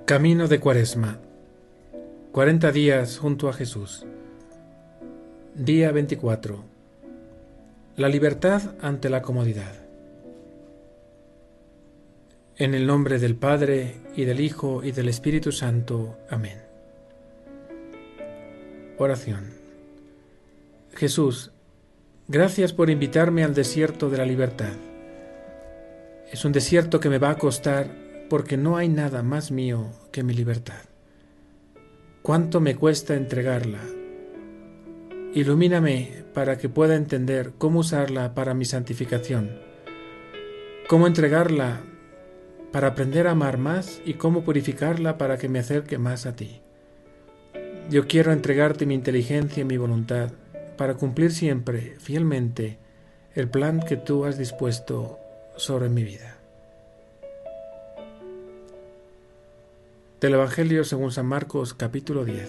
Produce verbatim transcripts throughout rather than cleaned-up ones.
Camino de Cuaresma. Cuarenta días junto a Jesús. Día veinticuatro. La libertad ante la comodidad. En el nombre del Padre, y del Hijo, y del Espíritu Santo. Amén. Oración. Jesús, gracias por invitarme al desierto de la libertad. Es un desierto que me va a costar porque no hay nada más mío que mi libertad. ¿Cuánto me cuesta entregarla? Ilumíname para que pueda entender cómo usarla para mi santificación, cómo entregarla para aprender a amar más y cómo purificarla para que me acerque más a ti. Yo quiero entregarte mi inteligencia y mi voluntad para cumplir siempre, fielmente, el plan que tú has dispuesto sobre mi vida. Del Evangelio según San Marcos, capítulo diez.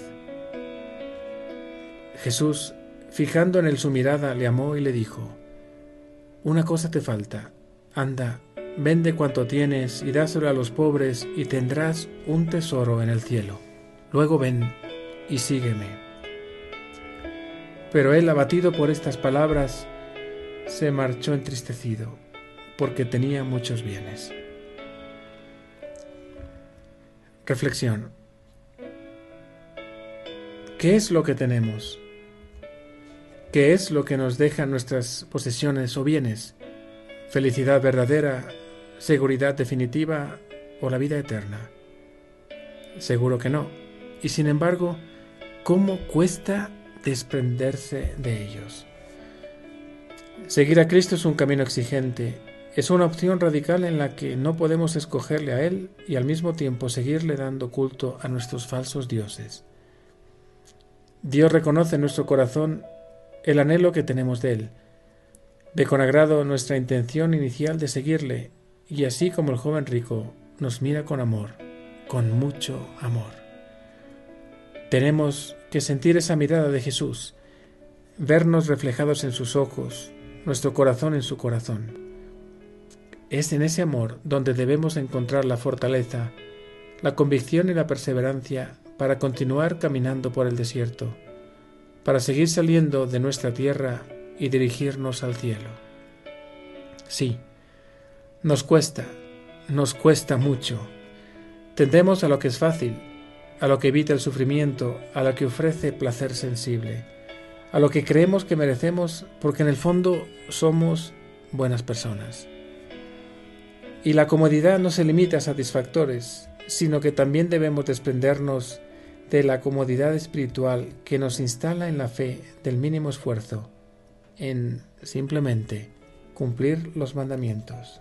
Jesús, fijando en él su mirada, le amó y le dijo: Una cosa te falta, anda, vende cuanto tienes y dáselo a los pobres y tendrás un tesoro en el cielo. Luego ven y sígueme. Pero él, abatido por estas palabras, se marchó entristecido, porque tenía muchos bienes. Reflexión. ¿Qué es lo que tenemos? ¿Qué es lo que nos dejan nuestras posesiones o bienes? ¿Felicidad verdadera, seguridad definitiva o la vida eterna? Seguro que no. Y sin embargo, ¿cómo cuesta desprenderse de ellos? Seguir a Cristo es un camino exigente. Es una opción radical en la que no podemos escogerle a Él y al mismo tiempo seguirle dando culto a nuestros falsos dioses. Dios reconoce en nuestro corazón el anhelo que tenemos de Él. Ve con agrado nuestra intención inicial de seguirle y así como el joven rico nos mira con amor, con mucho amor. Tenemos que sentir esa mirada de Jesús, vernos reflejados en sus ojos, nuestro corazón en su corazón. Es en ese amor donde debemos encontrar la fortaleza, la convicción y la perseverancia para continuar caminando por el desierto, para seguir saliendo de nuestra tierra y dirigirnos al cielo. Sí, nos cuesta, nos cuesta mucho. Tendemos a lo que es fácil, a lo que evita el sufrimiento, a lo que ofrece placer sensible, a lo que creemos que merecemos porque en el fondo somos buenas personas. Y la comodidad no se limita a satisfactores, sino que también debemos desprendernos de la comodidad espiritual que nos instala en la fe del mínimo esfuerzo, en simplemente cumplir los mandamientos.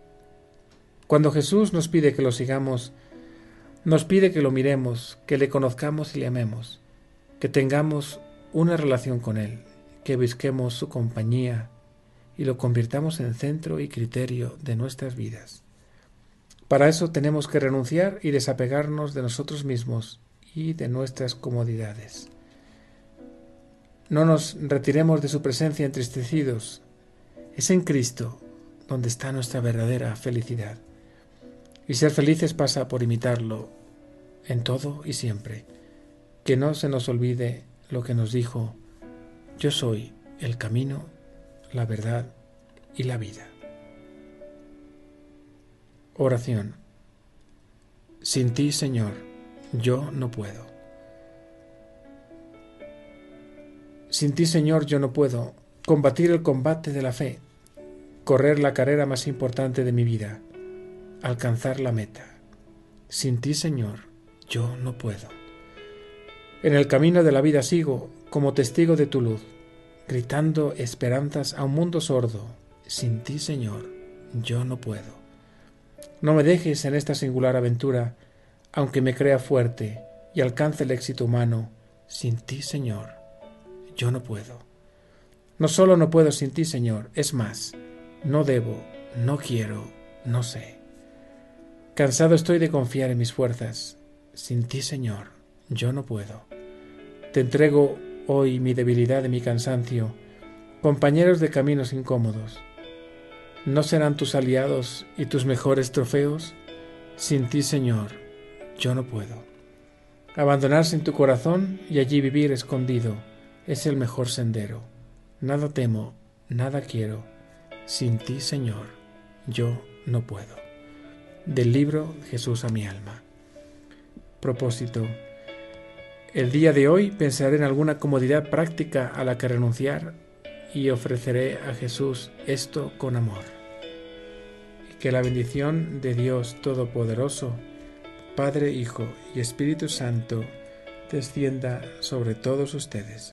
Cuando Jesús nos pide que lo sigamos, nos pide que lo miremos, que le conozcamos y le amemos, que tengamos una relación con Él, que busquemos su compañía y lo convirtamos en centro y criterio de nuestras vidas. Para eso tenemos que renunciar y desapegarnos de nosotros mismos y de nuestras comodidades. No nos retiremos de su presencia entristecidos. Es en Cristo donde está nuestra verdadera felicidad. Y ser felices pasa por imitarlo en todo y siempre. Que no se nos olvide lo que nos dijo: Yo soy el camino, la verdad y la vida. Oración. Sin ti, Señor, yo no puedo. Sin ti, Señor, yo no puedo combatir el combate de la fe, correr la carrera más importante de mi vida, alcanzar la meta. Sin ti, Señor, yo no puedo. En el camino de la vida sigo como testigo de tu luz, gritando esperanzas a un mundo sordo. Sin ti, Señor, yo no puedo. No me dejes en esta singular aventura, aunque me crea fuerte y alcance el éxito humano. Sin ti, Señor, yo no puedo. No solo no puedo sin ti, Señor, es más, no debo, no quiero, no sé. Cansado estoy de confiar en mis fuerzas. Sin ti, Señor, yo no puedo. Te entrego hoy mi debilidad y mi cansancio, compañeros de caminos incómodos. ¿No serán tus aliados y tus mejores trofeos? Sin ti, Señor, yo no puedo. Abandonarse en tu corazón y allí vivir escondido es el mejor sendero. Nada temo, nada quiero. Sin ti, Señor, yo no puedo. Del libro Jesús a mi alma. Propósito. El día de hoy pensaré en alguna comodidad práctica a la que renunciar y ofreceré a Jesús esto con amor. Y que la bendición de Dios Todopoderoso, Padre, Hijo y Espíritu Santo, descienda sobre todos ustedes.